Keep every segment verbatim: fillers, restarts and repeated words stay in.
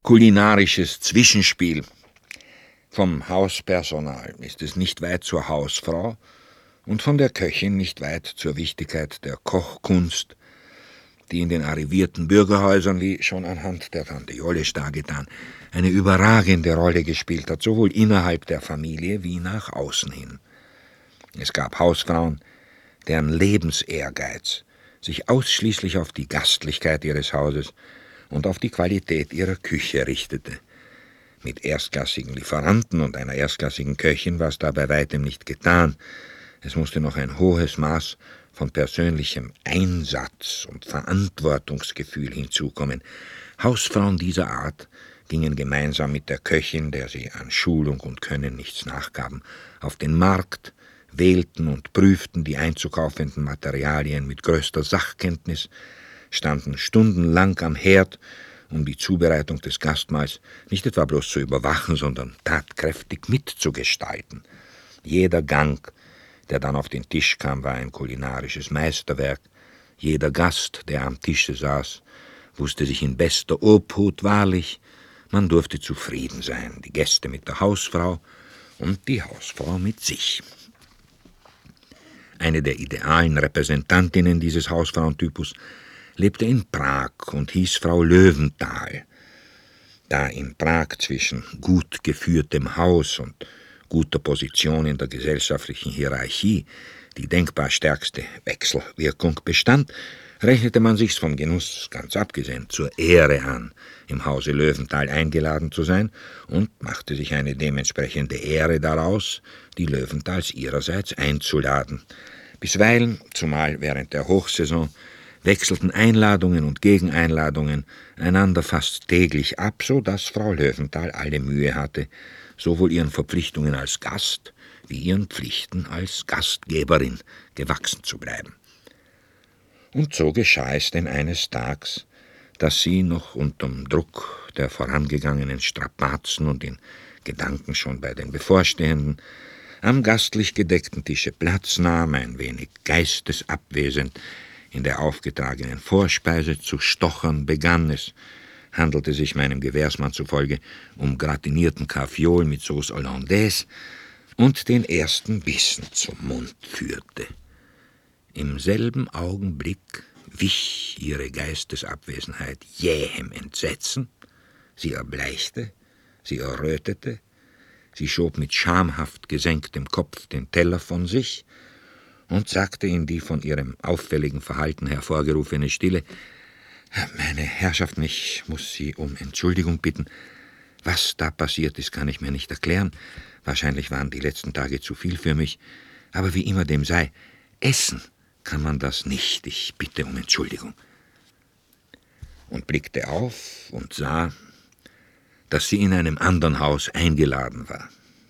kulinarisches Zwischenspiel. Vom Hauspersonal ist es nicht weit zur Hausfrau und von der Köchin nicht weit zur Wichtigkeit der Kochkunst, die in den arrivierten Bürgerhäusern, wie schon anhand der Tante Jollisch dargetan, eine überragende Rolle gespielt hat, sowohl innerhalb der Familie wie nach außen hin. Es gab Hausfrauen, deren Lebensehrgeiz sich ausschließlich auf die Gastlichkeit ihres Hauses und auf die Qualität ihrer Küche richtete. Mit erstklassigen Lieferanten und einer erstklassigen Köchin war es da bei weitem nicht getan. Es musste noch ein hohes Maß von persönlichem Einsatz und Verantwortungsgefühl hinzukommen. Hausfrauen dieser Art gingen gemeinsam mit der Köchin, der sie an Schulung und Können nichts nachgaben, auf den Markt, wählten und prüften die einzukaufenden Materialien mit größter Sachkenntnis, standen stundenlang am Herd, um die Zubereitung des Gastmahls nicht etwa bloß zu überwachen, sondern tatkräftig mitzugestalten. Jeder Gang, der dann auf den Tisch kam, war ein kulinarisches Meisterwerk. Jeder Gast, der am Tische saß, wusste sich in bester Obhut wahrlich, man durfte zufrieden sein, die Gäste mit der Hausfrau und die Hausfrau mit sich. Eine der idealen Repräsentantinnen dieses Hausfrauentypus lebte in Prag und hieß Frau Löwenthal. Da in Prag zwischen gut geführtem Haus und guter Position in der gesellschaftlichen Hierarchie die denkbar stärkste Wechselwirkung bestand, rechnete man sich's vom Genuss ganz abgesehen zur Ehre an, im Hause Löwenthal eingeladen zu sein und machte sich eine dementsprechende Ehre daraus, die Löwenthals ihrerseits einzuladen. Bisweilen, zumal während der Hochsaison, wechselten Einladungen und Gegeneinladungen einander fast täglich ab, so dass Frau Löwenthal alle Mühe hatte, sowohl ihren Verpflichtungen als Gast wie ihren Pflichten als Gastgeberin gewachsen zu bleiben. Und so geschah es denn eines Tages, dass sie noch unterm Druck der vorangegangenen Strapazen und in Gedanken schon bei den Bevorstehenden am gastlich gedeckten Tische Platz nahm, ein wenig geistesabwesend in der aufgetragenen Vorspeise zu stochern begann. Es handelte sich meinem Gewährsmann zufolge um gratinierten Kaviol mit Sauce Hollandaise und den ersten Bissen zum Mund führte. Im selben Augenblick wich ihre Geistesabwesenheit jähem Entsetzen, sie erbleichte, sie errötete, sie schob mit schamhaft gesenktem Kopf den Teller von sich und sagte in die von ihrem auffälligen Verhalten hervorgerufene Stille: »Meine Herrschaften, ich muss Sie um Entschuldigung bitten. Was da passiert ist, kann ich mir nicht erklären. Wahrscheinlich waren die letzten Tage zu viel für mich. Aber wie immer dem sei, essen kann man das nicht. Ich bitte um Entschuldigung.« Und blickte auf und sah, dass sie in einem anderen Haus eingeladen war.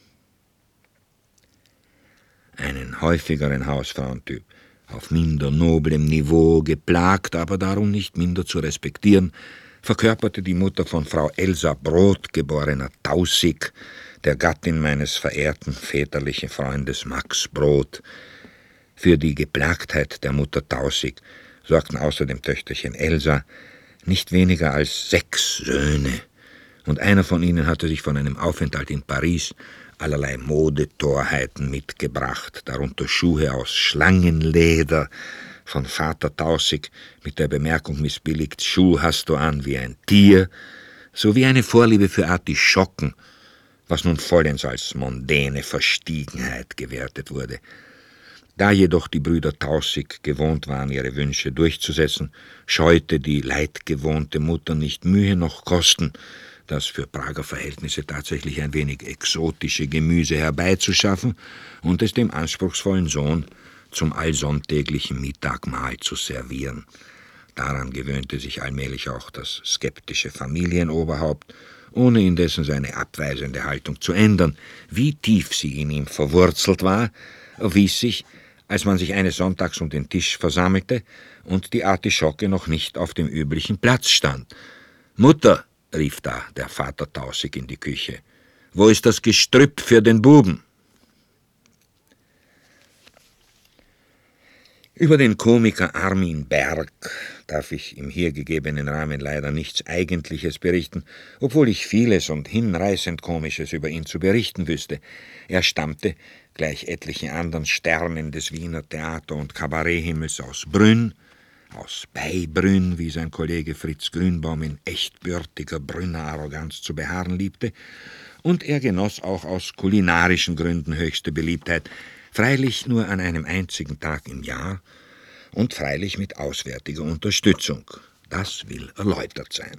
Einen häufigeren Hausfrauentyp, auf minder noblem Niveau, geplagt, aber darum nicht minder zu respektieren, verkörperte die Mutter von Frau Elsa Brot, geborener Tausig, der Gattin meines verehrten väterlichen Freundes Max Brot. Für die Geplagtheit der Mutter Tausig sorgten außer dem Töchterchen Elsa nicht weniger als sechs Söhne, und einer von ihnen hatte sich von einem Aufenthalt in Paris allerlei Modetorheiten mitgebracht, darunter Schuhe aus Schlangenleder, von Vater Tausig mit der Bemerkung missbilligt: »Schuh hast du an wie ein Tier«, sowie eine Vorliebe für Artischocken, was nun vollends als mondäne Verstiegenheit gewertet wurde. Da jedoch die Brüder Tausig gewohnt waren, ihre Wünsche durchzusetzen, scheute die leidgewohnte Mutter nicht Mühe noch Kosten, das für Prager Verhältnisse tatsächlich ein wenig exotische Gemüse herbeizuschaffen und es dem anspruchsvollen Sohn zum allsonntäglichen Mittagmahl zu servieren. Daran gewöhnte sich allmählich auch das skeptische Familienoberhaupt, ohne indessen seine abweisende Haltung zu ändern. Wie tief sie in ihm verwurzelt war, erwies sich, als man sich eines Sonntags um den Tisch versammelte und die Artischocke noch nicht auf dem üblichen Platz stand. »Mutter«, rief da der Vater Tausig in die Küche, »wo ist das Gestrüpp für den Buben?« Über den Komiker Armin Berg darf ich im hier gegebenen Rahmen leider nichts Eigentliches berichten, obwohl ich vieles und hinreißend Komisches über ihn zu berichten wüsste. Er stammte, gleich etlichen anderen Sternen des Wiener Theater- und Kabaretthimmels, aus Brünn, aus Beibrünn, wie sein Kollege Fritz Grünbaum in echtbürtiger Brünner Arroganz zu beharren liebte, und er genoss auch aus kulinarischen Gründen höchste Beliebtheit, freilich nur an einem einzigen Tag im Jahr und freilich mit auswärtiger Unterstützung. Das will erläutert sein.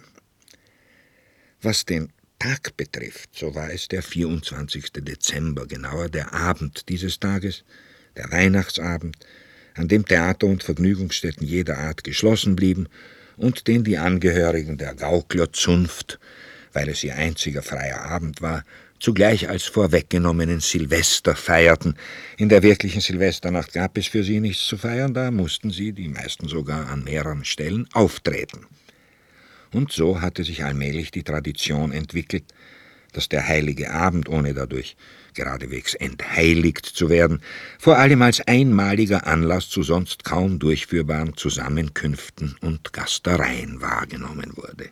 Was den Tag betrifft, so war es der vierundzwanzigste Dezember, genauer der Abend dieses Tages, der Weihnachtsabend, an dem Theater und Vergnügungsstätten jeder Art geschlossen blieben und den die Angehörigen der Gauklerzunft, weil es ihr einziger freier Abend war, zugleich als vorweggenommenen Silvester feierten. In der wirklichen Silvesternacht gab es für sie nichts zu feiern, da mussten sie, die meisten sogar an mehreren Stellen, auftreten. Und so hatte sich allmählich die Tradition entwickelt, dass der heilige Abend, ohne dadurch geradewegs entheiligt zu werden, vor allem als einmaliger Anlass zu sonst kaum durchführbaren Zusammenkünften und Gastereien wahrgenommen wurde.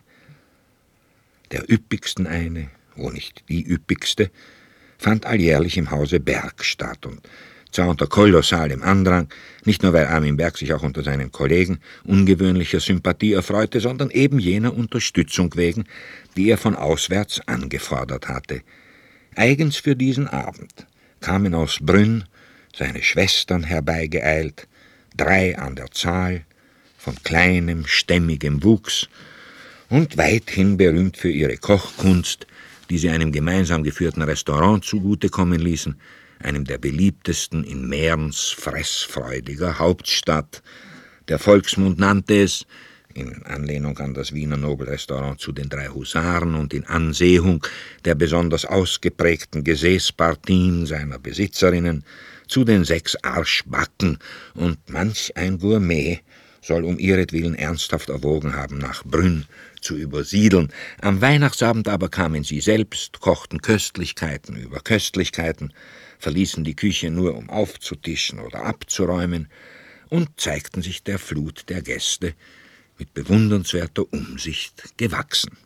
Der üppigsten eine, wo nicht die üppigste, fand alljährlich im Hause Berg statt, und zwar unter kolossalem Andrang, nicht nur weil Armin Berg sich auch unter seinen Kollegen ungewöhnlicher Sympathie erfreute, sondern eben jener Unterstützung wegen, die er von auswärts angefordert hatte. Eigens für diesen Abend kamen aus Brünn seine Schwestern herbeigeeilt, drei an der Zahl, von kleinem, stämmigem Wuchs und weithin berühmt für ihre Kochkunst, die sie einem gemeinsam geführten Restaurant zugutekommen ließen, einem der beliebtesten in Mährens fressfreudiger Hauptstadt. Der Volksmund nannte es, in Anlehnung an das Wiener Nobelrestaurant zu den drei Husaren und in Ansehung der besonders ausgeprägten Gesäßpartien seiner Besitzerinnen, zu den sechs Arschbacken, und manch ein Gourmet soll um ihretwillen ernsthaft erwogen haben, nach Brünn zu übersiedeln. Am Weihnachtsabend aber kamen sie selbst, kochten Köstlichkeiten über Köstlichkeiten, verließen die Küche nur, um aufzutischen oder abzuräumen, und zeigten sich der Flut der Gäste mit bewundernswerter Umsicht gewachsen.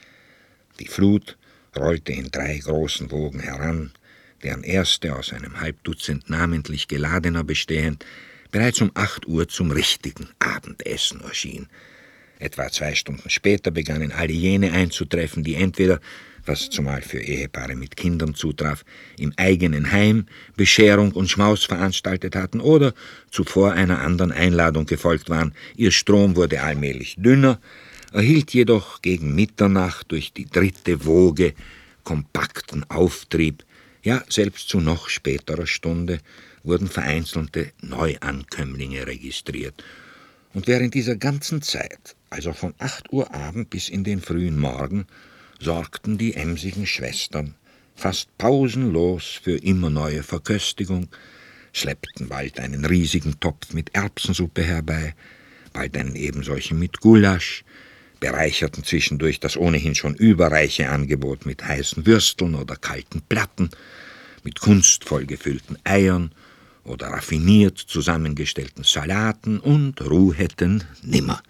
Die Flut rollte in drei großen Wogen heran, deren erste, aus einem Halbdutzend namentlich Geladener bestehend, bereits um acht Uhr zum richtigen Abendessen erschien. Etwa zwei Stunden später begannen alle jene einzutreffen, die entweder, was zumal für Ehepaare mit Kindern zutraf, im eigenen Heim Bescherung und Schmaus veranstaltet hatten oder zuvor einer anderen Einladung gefolgt waren. Ihr Strom wurde allmählich dünner, erhielt jedoch gegen Mitternacht durch die dritte Woge kompakten Auftrieb. Ja, selbst zu noch späterer Stunde wurden vereinzelte Neuankömmlinge registriert. Und während dieser ganzen Zeit, also von acht Uhr Abend bis in den frühen Morgen, sorgten die emsigen Schwestern fast pausenlos für immer neue Verköstigung, schleppten bald einen riesigen Topf mit Erbsensuppe herbei, bald einen ebensolchen mit Gulasch, bereicherten zwischendurch das ohnehin schon überreiche Angebot mit heißen Würsteln oder kalten Platten, mit kunstvoll gefüllten Eiern oder raffiniert zusammengestellten Salaten, und ruheten nimmer.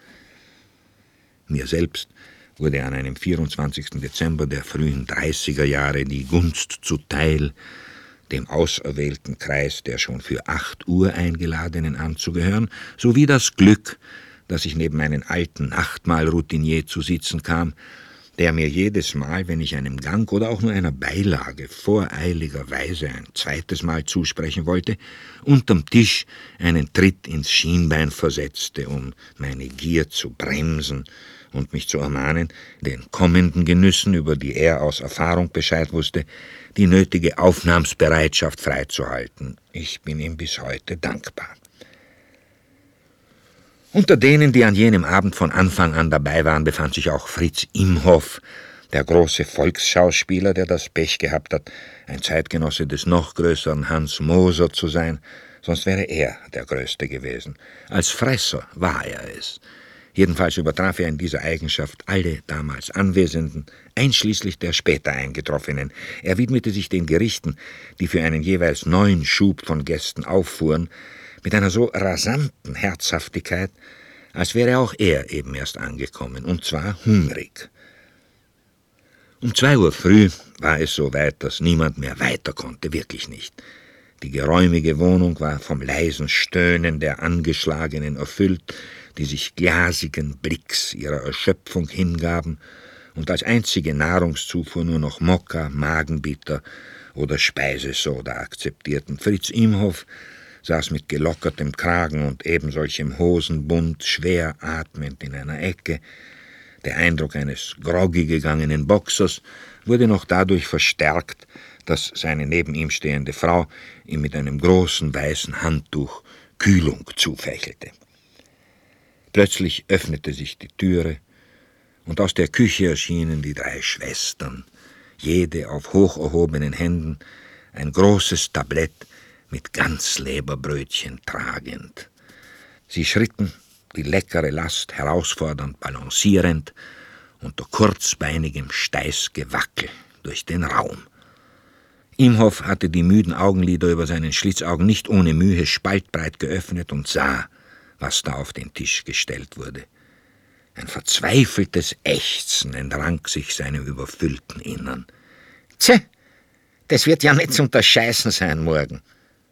Mir selbst wurde an einem vierundzwanzigsten Dezember der frühen dreißiger Jahre die Gunst zuteil, dem auserwählten Kreis der schon für acht Uhr Eingeladenen anzugehören, sowie das Glück, dass ich neben einen alten Nachtmahlroutinier zu sitzen kam, der mir jedes Mal, wenn ich einem Gang oder auch nur einer Beilage voreiligerweise ein zweites Mal zusprechen wollte, unterm Tisch einen Tritt ins Schienbein versetzte, um meine Gier zu bremsen und mich zu ermahnen, den kommenden Genüssen, über die er aus Erfahrung Bescheid wusste, die nötige Aufnahmsbereitschaft freizuhalten. Ich bin ihm bis heute dankbar. Unter denen, die an jenem Abend von Anfang an dabei waren, befand sich auch Fritz Imhoff, der große Volksschauspieler, der das Pech gehabt hat, ein Zeitgenosse des noch größeren Hans Moser zu sein, sonst wäre er der Größte gewesen. Als Fresser war er es. Jedenfalls übertraf er in dieser Eigenschaft alle damals Anwesenden, einschließlich der später Eingetroffenen. Er widmete sich den Gerichten, die für einen jeweils neuen Schub von Gästen auffuhren, mit einer so rasanten Herzhaftigkeit, als wäre auch er eben erst angekommen, und zwar hungrig. Um zwei Uhr früh war es so weit, dass niemand mehr weiter konnte, wirklich nicht. Die geräumige Wohnung war vom leisen Stöhnen der Angeschlagenen erfüllt, die sich glasigen Blicks ihrer Erschöpfung hingaben und als einzige Nahrungszufuhr nur noch Mokka, Magenbitter oder Speisesoda akzeptierten. Fritz Imhoff saß mit gelockertem Kragen und ebensolchem Hosenbund schwer atmend in einer Ecke. Der Eindruck eines groggy gegangenen Boxers wurde noch dadurch verstärkt, dass seine neben ihm stehende Frau ihm mit einem großen weißen Handtuch Kühlung zufächelte. Plötzlich öffnete sich die Türe, und aus der Küche erschienen die drei Schwestern, jede auf hoch erhobenen Händen, ein großes Tablett mit Ganzleberbrötchen tragend. Sie schritten, die leckere Last herausfordernd balancierend, unter kurzbeinigem Steißgewackel durch den Raum. Imhoff hatte die müden Augenlider über seinen Schlitzaugen nicht ohne Mühe spaltbreit geöffnet und sah, was da auf den Tisch gestellt wurde. Ein verzweifeltes Ächzen entrang sich seinem überfüllten Innern. »Tja, das wird ja nicht zum Unterscheißen sein morgen.«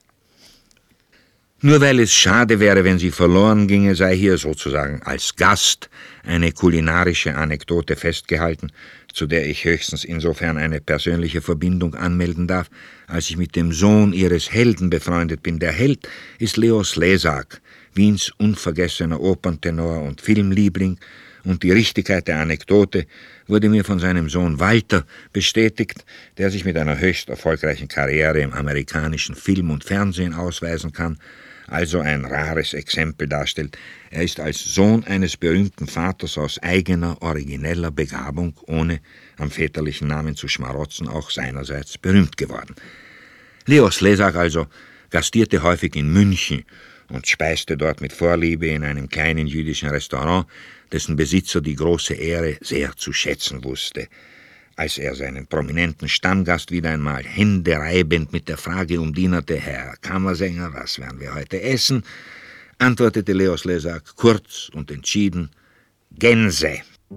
Nur weil es schade wäre, wenn sie verloren ginge, sei hier sozusagen als Gast eine kulinarische Anekdote festgehalten, zu der ich höchstens insofern eine persönliche Verbindung anmelden darf, als ich mit dem Sohn ihres Helden befreundet bin. Der Held ist Leo Slezak, Wiens unvergessener Operntenor und Filmliebling, und die Richtigkeit der Anekdote wurde mir von seinem Sohn Walter bestätigt, der sich mit einer höchst erfolgreichen Karriere im amerikanischen Film und Fernsehen ausweisen kann, also ein rares Exempel darstellt. Er ist als Sohn eines berühmten Vaters aus eigener, origineller Begabung, ohne am väterlichen Namen zu schmarotzen, auch seinerseits berühmt geworden. Leo Slezak also gastierte häufig in München und speiste dort mit Vorliebe in einem kleinen jüdischen Restaurant, dessen Besitzer die große Ehre sehr zu schätzen wusste. Als er seinen prominenten Stammgast wieder einmal händereibend mit der Frage umdienerte, »Herr Kammersänger, was werden wir heute essen?«, antwortete Leo Slezak kurz und entschieden, »Gänse«.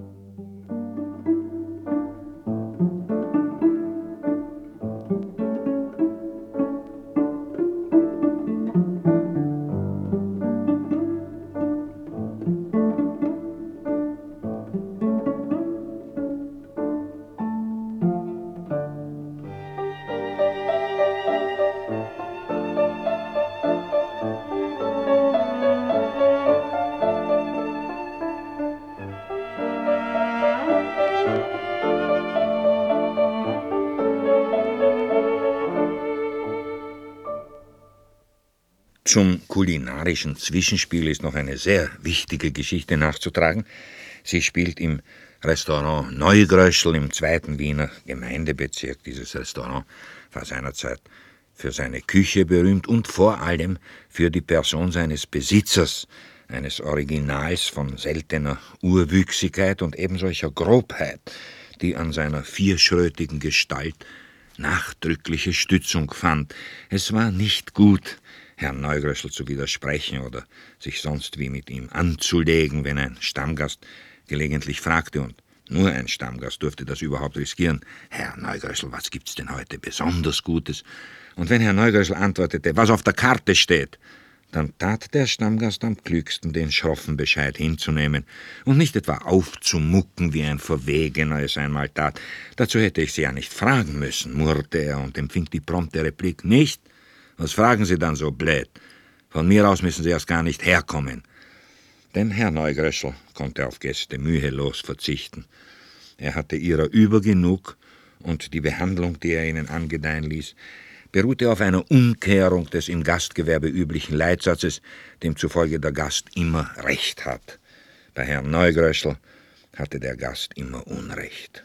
Zum kulinarischen Zwischenspiel ist noch eine sehr wichtige Geschichte nachzutragen. Sie spielt im Restaurant Neugröschel im zweiten Wiener Gemeindebezirk. Dieses Restaurant war seinerzeit für seine Küche berühmt und vor allem für die Person seines Besitzers, eines Originals von seltener Urwüchsigkeit und ebensolcher Grobheit, die an seiner vierschrötigen Gestalt nachdrückliche Stützung fand. Es war nicht gut, Herrn Neugröschel zu widersprechen oder sich sonst wie mit ihm anzulegen, wenn ein Stammgast gelegentlich fragte, und nur ein Stammgast durfte das überhaupt riskieren, »Herr Neugröschel, was gibt's denn heute besonders Gutes?« Und wenn Herr Neugröschel antwortete, »Was auf der Karte steht«, dann tat der Stammgast am klügsten, den schroffen Bescheid hinzunehmen und nicht etwa aufzumucken, wie ein Verwegener es einmal tat. Dazu hätte ich Sie ja nicht fragen müssen, murrte er und empfing die prompte Replik, »Nicht? Was fragen Sie dann so blöd? Von mir aus müssen Sie erst gar nicht herkommen.« Denn Herr Neugröschel konnte auf Gäste mühelos verzichten. Er hatte ihrer übergenug, und die Behandlung, die er ihnen angedeihen ließ, beruhte auf einer Umkehrung des im Gastgewerbe üblichen Leitsatzes, demzufolge der Gast immer Recht hat. Bei Herrn Neugröschel hatte der Gast immer Unrecht.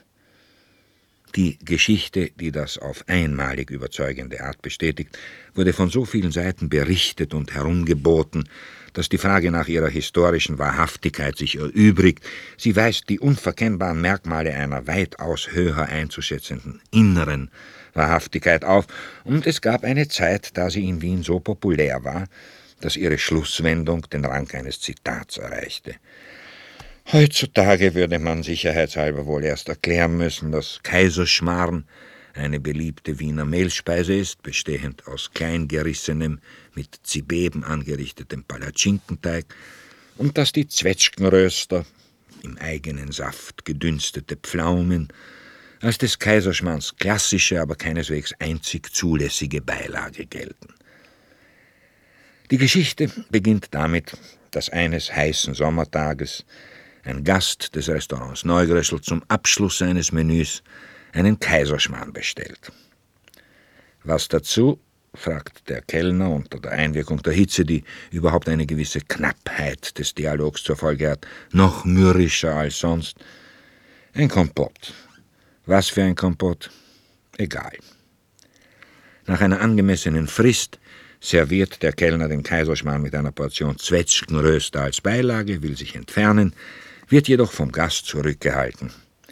Die Geschichte, die das auf einmalig überzeugende Art bestätigt, wurde von so vielen Seiten berichtet und herumgeboten, dass die Frage nach ihrer historischen Wahrhaftigkeit sich erübrigt. Sie weist die unverkennbaren Merkmale einer weitaus höher einzuschätzenden inneren Wahrhaftigkeit auf, und es gab eine Zeit, da sie in Wien so populär war, dass ihre Schlusswendung den Rang eines Zitats erreichte. Heutzutage würde man sicherheitshalber wohl erst erklären müssen, dass Kaiserschmarrn eine beliebte Wiener Mehlspeise ist, bestehend aus kleingerissenem, mit Zibeben angerichtetem Palatschinkenteig, und dass die Zwetschgenröster, im eigenen Saft gedünstete Pflaumen, als des Kaiserschmarrns klassische, aber keineswegs einzig zulässige Beilage gelten. Die Geschichte beginnt damit, dass eines heißen Sommertages ein Gast des Restaurants Neugröschel zum Abschluss seines Menüs einen Kaiserschmarrn bestellt. »Was dazu?« fragt der Kellner unter der Einwirkung der Hitze, die überhaupt eine gewisse Knappheit des Dialogs zur Folge hat, noch mürrischer als sonst. »Ein Kompott.« »Was für ein Kompott?« »Egal.« Nach einer angemessenen Frist serviert der Kellner den Kaiserschmarrn mit einer Portion Zwetschgenröster als Beilage, will sich entfernen, wird jedoch vom Gast zurückgehalten.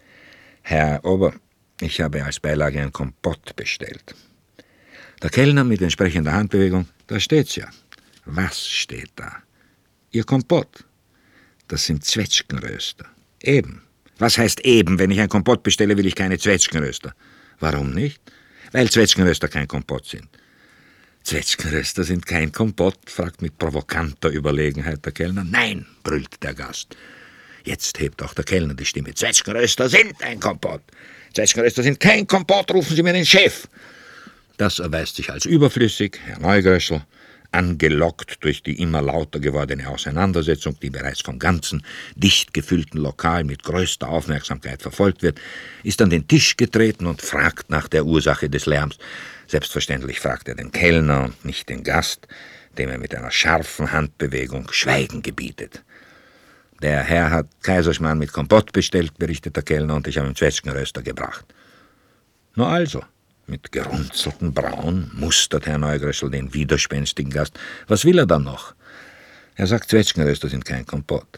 »Herr Ober, ich habe als Beilage ein Kompott bestellt.« Der Kellner mit entsprechender Handbewegung, »Da steht's ja.« »Was steht da?« »Ihr Kompott.« »Das sind Zwetschgenröster.« »Eben.« »Was heißt eben? Wenn ich ein Kompott bestelle, will ich keine Zwetschgenröster.« »Warum nicht?« »Weil Zwetschgenröster kein Kompott sind.« »Zwetschgenröster sind kein Kompott?« fragt mit provokanter Überlegenheit der Kellner. »Nein«, brüllt der Gast. Jetzt hebt auch der Kellner die Stimme. »Zwetschgenröster sind ein Kompott. Zwetschgenröster sind kein Kompott, rufen Sie mir den Chef.« Das erweist sich als überflüssig. Herr Neugröschel, angelockt durch die immer lauter gewordene Auseinandersetzung, die bereits vom ganzen dicht gefüllten Lokal mit größter Aufmerksamkeit verfolgt wird, ist an den Tisch getreten und fragt nach der Ursache des Lärms. Selbstverständlich fragt er den Kellner und nicht den Gast, dem er mit einer scharfen Handbewegung Schweigen gebietet. »Der Herr hat Kaiserschmarrn mit Kompott bestellt«, berichtet der Kellner, »und ich habe ihm Zwetschgenröster gebracht.« »Na also«, mit gerunzelten Brauen mustert Herr Neugröschel den widerspenstigen Gast. »Was will er dann noch?« »Er sagt, Zwetschgenröster sind kein Kompott.«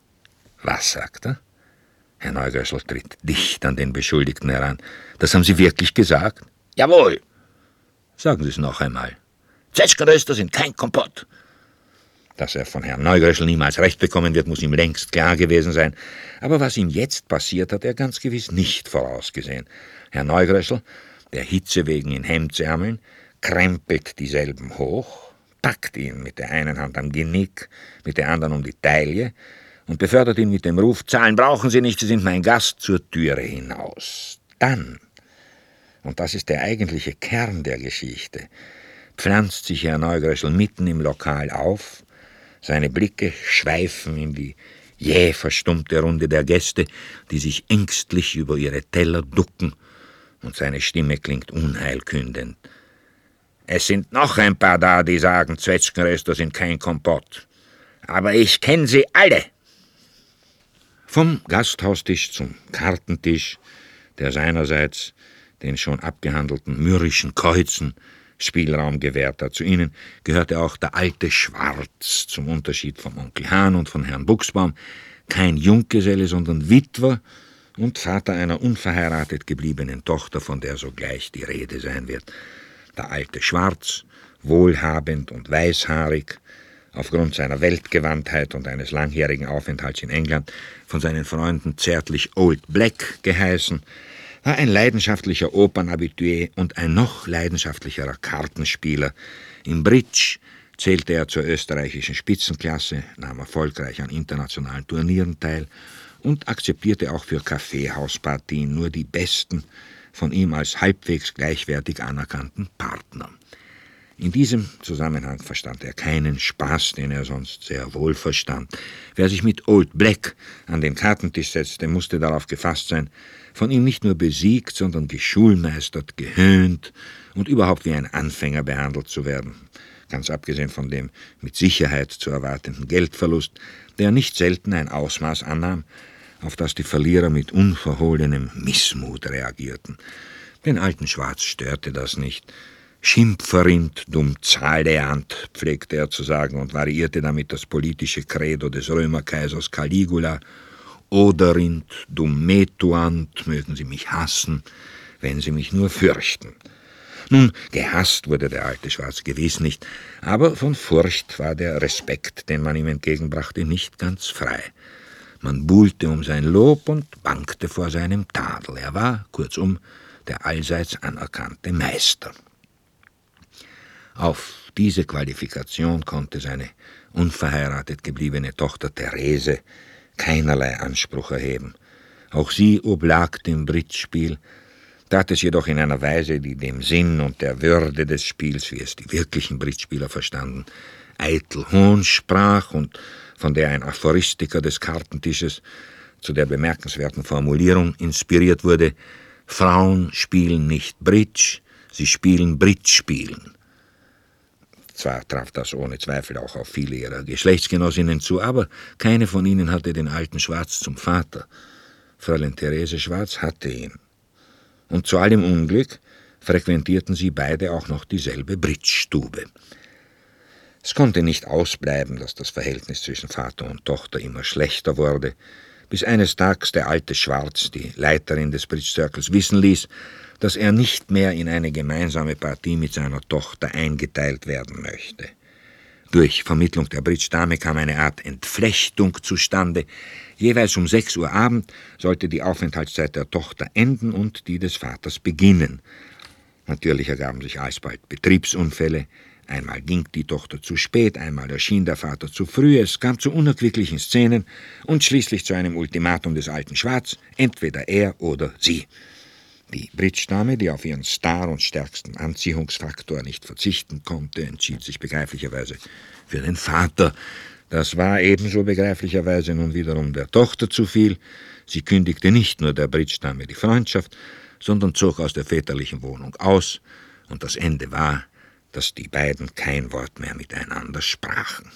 »Was sagt er?« Herr Neugröschel tritt dicht an den Beschuldigten heran. »Das haben Sie wirklich gesagt?« »Jawohl.« »Sagen Sie es noch einmal.« »Zwetschgenröster sind kein Kompott.« Dass er von Herrn Neugröschel niemals recht bekommen wird, muss ihm längst klar gewesen sein. Aber was ihm jetzt passiert, hat er ganz gewiss nicht vorausgesehen. Herr Neugröschel, der Hitze wegen in Hemdsärmeln, krempelt dieselben hoch, packt ihn mit der einen Hand am Genick, mit der anderen um die Taille und befördert ihn mit dem Ruf, »Zahlen brauchen Sie nicht, Sie sind mein Gast«, zur Türe hinaus. Dann, und das ist der eigentliche Kern der Geschichte, pflanzt sich Herr Neugröschel mitten im Lokal auf, seine Blicke schweifen in die jäh verstummte Runde der Gäste, die sich ängstlich über ihre Teller ducken, und seine Stimme klingt unheilkündend. »Es sind noch ein paar da, die sagen, Zwetschgenröster sind kein Kompott. Aber ich kenne sie alle.« Vom Gasthaustisch zum Kartentisch, der seinerseits den schon abgehandelten mürrischen Kreuzen Spielraum gewährt hat. Zu ihnen gehörte auch der alte Schwarz, zum Unterschied vom Onkel Hahn und von Herrn Buchsbaum, kein Junggeselle, sondern Witwer und Vater einer unverheiratet gebliebenen Tochter, von der sogleich die Rede sein wird. Der alte Schwarz, wohlhabend und weißhaarig, aufgrund seiner Weltgewandtheit und eines langjährigen Aufenthalts in England von seinen Freunden zärtlich Old Black geheißen, war ein leidenschaftlicher Opernhabitué und ein noch leidenschaftlicherer Kartenspieler. Im Bridge zählte er zur österreichischen Spitzenklasse, nahm erfolgreich an internationalen Turnieren teil und akzeptierte auch für Kaffeehauspartien nur die besten, von ihm als halbwegs gleichwertig anerkannten Partner. In diesem Zusammenhang verstand er keinen Spaß, den er sonst sehr wohl verstand. Wer sich mit Old Black an den Kartentisch setzte, musste darauf gefasst sein, von ihm nicht nur besiegt, sondern geschulmeistert, gehöhnt und überhaupt wie ein Anfänger behandelt zu werden. Ganz abgesehen von dem mit Sicherheit zu erwartenden Geldverlust, der nicht selten ein Ausmaß annahm, auf das die Verlierer mit unverhohlenem Missmut reagierten. Den alten Schwarz störte das nicht. Schimpferind, dumm Zahleant, pflegte er zu sagen und variierte damit das politische Credo des Römerkaisers Caligula. Oderind, dumm Metuant, mögen Sie mich hassen, wenn Sie mich nur fürchten. Nun, gehasst wurde der alte Schwarz gewiss nicht, aber von Furcht war der Respekt, den man ihm entgegenbrachte, nicht ganz frei. Man buhlte um sein Lob und bangte vor seinem Tadel. Er war, kurzum, der allseits anerkannte Meister. Auf diese Qualifikation konnte seine unverheiratet gebliebene Tochter Therese keinerlei Anspruch erheben. Auch sie oblag dem Bridge-Spiel, tat es jedoch in einer Weise, die dem Sinn und der Würde des Spiels, wie es die wirklichen Bridge-Spieler verstanden, eitel Hohn sprach und von der ein Aphoristiker des Kartentisches zu der bemerkenswerten Formulierung inspiriert wurde: Frauen spielen nicht Bridge, sie spielen Bridge-Spielen. Zwar traf das ohne Zweifel auch auf viele ihrer Geschlechtsgenossinnen zu, aber keine von ihnen hatte den alten Schwarz zum Vater. Fräulein Therese Schwarz hatte ihn. Und zu allem Unglück frequentierten sie beide auch noch dieselbe Bridge-Stube. Es konnte nicht ausbleiben, dass das Verhältnis zwischen Vater und Tochter immer schlechter wurde, bis eines Tages der alte Schwarz, die Leiterin des Bridge Circles, wissen ließ, dass er nicht mehr in eine gemeinsame Partie mit seiner Tochter eingeteilt werden möchte. Durch Vermittlung der Bridge-Dame kam eine Art Entflechtung zustande. Jeweils um sechs Uhr Abend sollte die Aufenthaltszeit der Tochter enden und die des Vaters beginnen. Natürlich ergaben sich alsbald Betriebsunfälle. Einmal ging die Tochter zu spät, einmal erschien der Vater zu früh. Es kam zu unerquicklichen Szenen und schließlich zu einem Ultimatum des alten Schwarz: entweder er oder sie. Die Bridge-Dame, die auf ihren Star und stärksten Anziehungsfaktor nicht verzichten konnte, entschied sich begreiflicherweise für den Vater. Das war ebenso begreiflicherweise nun wiederum der Tochter zu viel. Sie kündigte nicht nur der Bridge-Dame die Freundschaft, sondern zog aus der väterlichen Wohnung aus, und das Ende war, dass die beiden kein Wort mehr miteinander sprachen.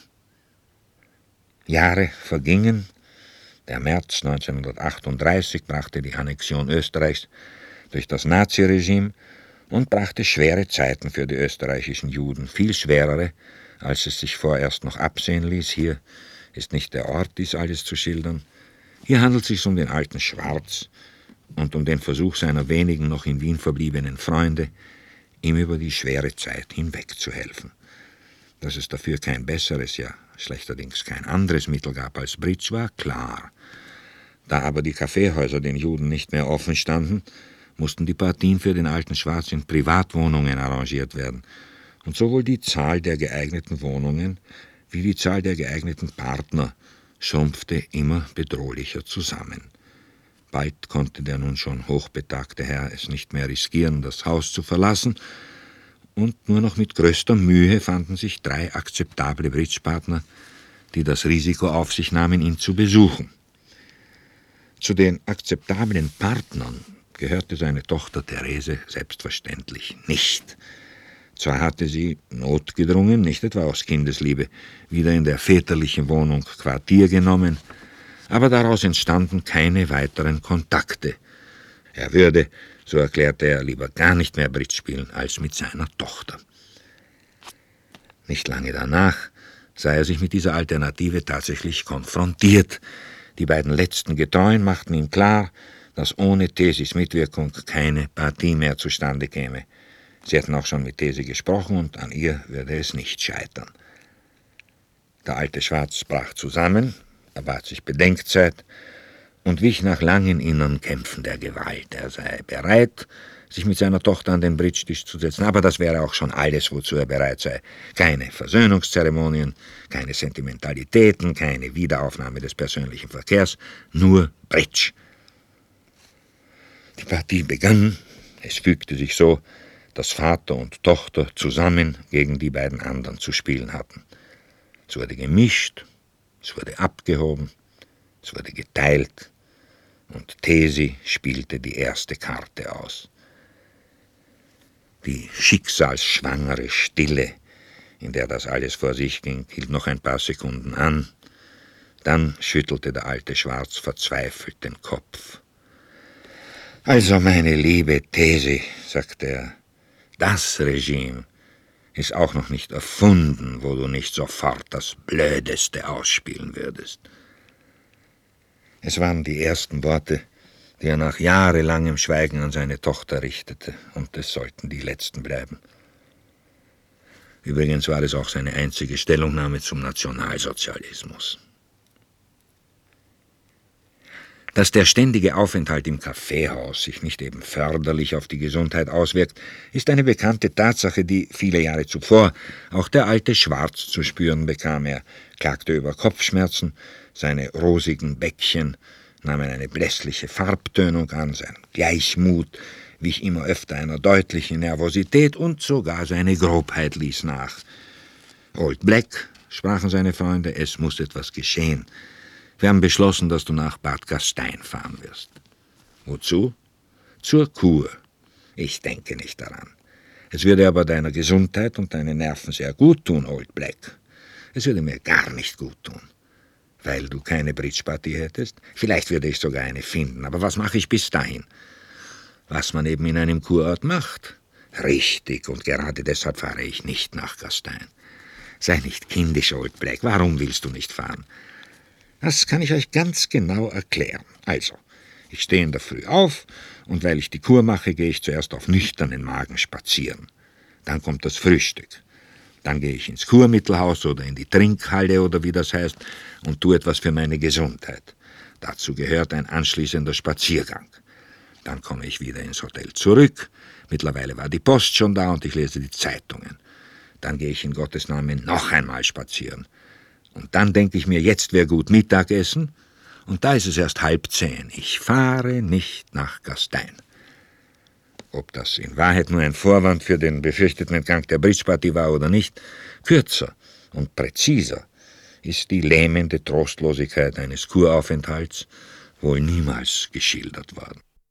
Jahre vergingen. Der März neunzehnhundertachtunddreißig brachte die Annexion Österreichs durch das Naziregime und brachte schwere Zeiten für die österreichischen Juden, viel schwerere, als es sich vorerst noch absehen ließ. Hier ist nicht der Ort, dies alles zu schildern. Hier handelt es sich um den alten Schwarz und um den Versuch seiner wenigen noch in Wien verbliebenen Freunde, ihm über die schwere Zeit hinwegzuhelfen. Dass es dafür kein besseres, ja schlechterdings kein anderes Mittel gab als Bridge, war klar. Da aber die Kaffeehäuser den Juden nicht mehr offen standen, mussten die Partien für den alten Schwarz in Privatwohnungen arrangiert werden, und sowohl die Zahl der geeigneten Wohnungen wie die Zahl der geeigneten Partner schrumpfte immer bedrohlicher zusammen. Bald konnte der nun schon hochbetagte Herr es nicht mehr riskieren, das Haus zu verlassen, und nur noch mit größter Mühe fanden sich drei akzeptable Bridge-Partner, die das Risiko auf sich nahmen, ihn zu besuchen. Zu den akzeptablen Partnern gehörte seine Tochter Therese selbstverständlich nicht. Zwar hatte sie, notgedrungen, nicht etwa aus Kindesliebe, wieder in der väterlichen Wohnung Quartier genommen, aber daraus entstanden keine weiteren Kontakte. Er würde, so erklärte er, lieber gar nicht mehr Bridge spielen als mit seiner Tochter. Nicht lange danach sah er sich mit dieser Alternative tatsächlich konfrontiert. Die beiden letzten Getreuen machten ihm klar, dass ohne Thesis Mitwirkung keine Partie mehr zustande käme. Sie hatten auch schon mit Thesi gesprochen, und an ihr würde es nicht scheitern. Der alte Schwarz brach zusammen, er bat sich Bedenkzeit und wich nach langen inneren Kämpfen der Gewalt. Er sei bereit, sich mit seiner Tochter an den Bridge-Tisch zu setzen, aber das wäre auch schon alles, wozu er bereit sei. Keine Versöhnungszeremonien, keine Sentimentalitäten, keine Wiederaufnahme des persönlichen Verkehrs, nur Bridge. Die Partie begann. Es fügte sich so, dass Vater und Tochter zusammen gegen die beiden anderen zu spielen hatten. Es wurde gemischt, es wurde abgehoben, es wurde geteilt, und Thesi spielte die erste Karte aus. Die schicksalsschwangere Stille, in der das alles vor sich ging, hielt noch ein paar Sekunden an. Dann schüttelte der alte Schwarz verzweifelt den Kopf. »Also, meine liebe Thesi«, sagte er, »das Regime ist auch noch nicht erfunden, wo du nicht sofort das Blödeste ausspielen würdest.« Es waren die ersten Worte, die er nach jahrelangem Schweigen an seine Tochter richtete, und es sollten die letzten bleiben. Übrigens war es auch seine einzige Stellungnahme zum Nationalsozialismus. Dass der ständige Aufenthalt im Kaffeehaus sich nicht eben förderlich auf die Gesundheit auswirkt, ist eine bekannte Tatsache, die viele Jahre zuvor auch der alte Schwarz zu spüren bekam. Er klagte über Kopfschmerzen, seine rosigen Bäckchen nahmen eine blässliche Farbtönung an, sein Gleichmut wich immer öfter einer deutlichen Nervosität und sogar seine Grobheit ließ nach. »Old Black«, sprachen seine Freunde, »es muss etwas geschehen. Wir haben beschlossen, dass du nach Bad Gastein fahren wirst.« »Wozu?« »Zur Kur. Ich denke nicht daran. Es würde aber deiner Gesundheit und deinen Nerven sehr gut tun, Old Black. Es würde mir gar nicht gut tun. Weil du keine Bridge-Partie hättest? Vielleicht würde ich sogar eine finden, aber was mache ich bis dahin? Was man eben in einem Kurort macht. Richtig, und gerade deshalb fahre ich nicht nach Gastein. Sei nicht kindisch, Old Black, warum willst du nicht fahren? Das kann ich euch ganz genau erklären. Also, ich stehe in der Früh auf, und weil ich die Kur mache, gehe ich zuerst auf nüchternen Magen spazieren. Dann kommt das Frühstück. Dann gehe ich ins Kurmittelhaus oder in die Trinkhalle oder wie das heißt und tue etwas für meine Gesundheit. Dazu gehört ein anschließender Spaziergang. Dann komme ich wieder ins Hotel zurück. Mittlerweile war die Post schon da und ich lese die Zeitungen. Dann gehe ich in Gottes Namen noch einmal spazieren. Und dann denke ich mir, jetzt wäre gut Mittagessen. Und da ist es erst halb zehn. Ich fahre nicht nach Gastein. Ob das in Wahrheit nur ein Vorwand für den befürchteten Entgang der Bridge-Partie war oder nicht, kürzer und präziser ist die lähmende Trostlosigkeit eines Kuraufenthalts wohl niemals geschildert worden.